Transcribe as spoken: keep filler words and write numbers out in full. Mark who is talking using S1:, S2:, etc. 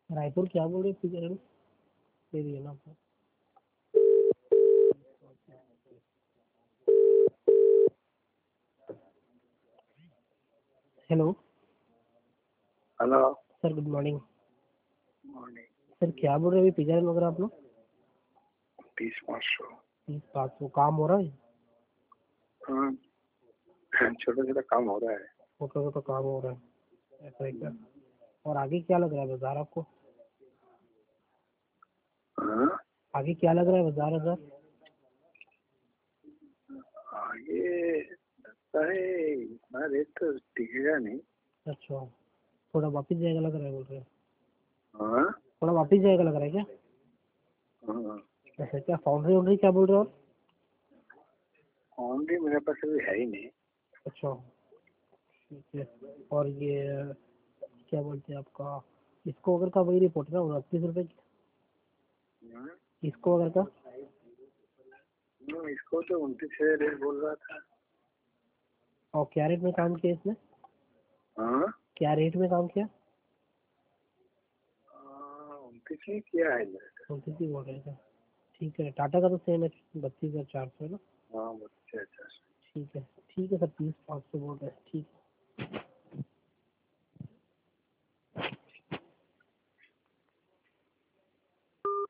S1: रायपुर क्या बोल रहे हैं? दे दिए ना आपको। Hello
S2: hello
S1: sir, good morning.
S2: Morning.
S1: Sir क्या बोल रहे हैं? अभी पिज्जा वगैरह आप लोग
S2: तीस पाँच सौ।
S1: तीस पाँच सौ काम हो रहा है?
S2: हाँ, छोटा छोटा काम हो रहा है।
S1: छोटा छोटा काम हो रहा है, ऐसा है क्या? और आगे क्या लग रहा है बाजार आपको?
S2: हाँ,
S1: आगे क्या लग रहा है बाजार बाजार?
S2: आगे लगता है इतना रेट तो टिकेगा नहीं।
S1: अच्छा, थोड़ा वापिस जाएगा लग रहा है बोल रहे हैं?
S2: हाँ
S1: थोड़ा वापिस जाएगा लग रहा है क्या?
S2: हाँ,
S1: ऐसा क्या? फाउंड्री वाउंड्री क्या बोल रहे हो आप?
S2: ऑन भी मेरे पास अभी है ही नहीं।
S1: अच्छा ठीक है। और ये क्या बोलते हैं आपका, इसको अगर का वही रिपोर्ट ना उनतीस रुपये की,
S2: हाँ,
S1: इसको अगर का
S2: हम्म, इसको तो उनतीस हजार रेट बोल रहा था।
S1: और क्या रेट में काम किया इसने?
S2: हाँ,
S1: क्या रेट में काम किया?
S2: उनतीस में किया है मेरे।
S1: उनतीस ही बोल रहे थे। ठीक है, टाटा का तो सेम है, बत्तीस हजार चार सौ है ना?
S2: हाँ, अच्छा अच्छा।
S1: ठीक है ठीक है सर, तीस पाँच सौ बोल रहे हैं, ठीक है।